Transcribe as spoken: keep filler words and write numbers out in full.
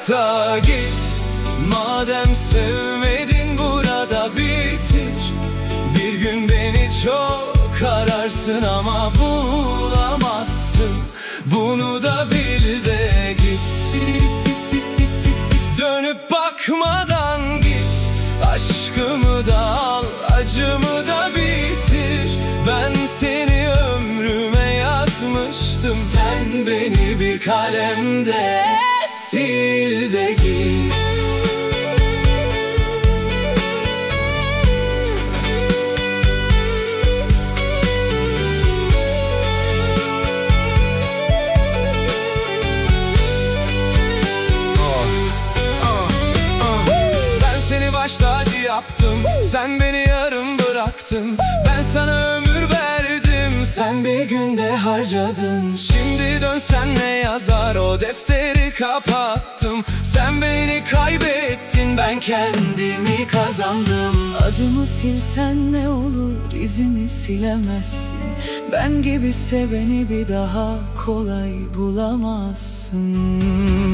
da git. Madem sevmedin burada bitir. Bir gün beni çok ararsın ama bulamazsın. Bunu da bil de git. Dönüp bakmadan git. Aşkımı da al, acımı da bitir. Ben seni ömrüme yazmıştım. Sen beni bir kalemde sil de git. Baş tacı yaptım, sen beni yarım bıraktın. Ben sana ömür verdim, sen bir günde harcadın. Şimdi dönsen ne yazar, o defteri kapattım. Sen beni kaybettin, ben kendimi kazandım. Adımı silsen ne olur, izimi silemezsin. Ben gibi seveni bir daha kolay bulamazsın.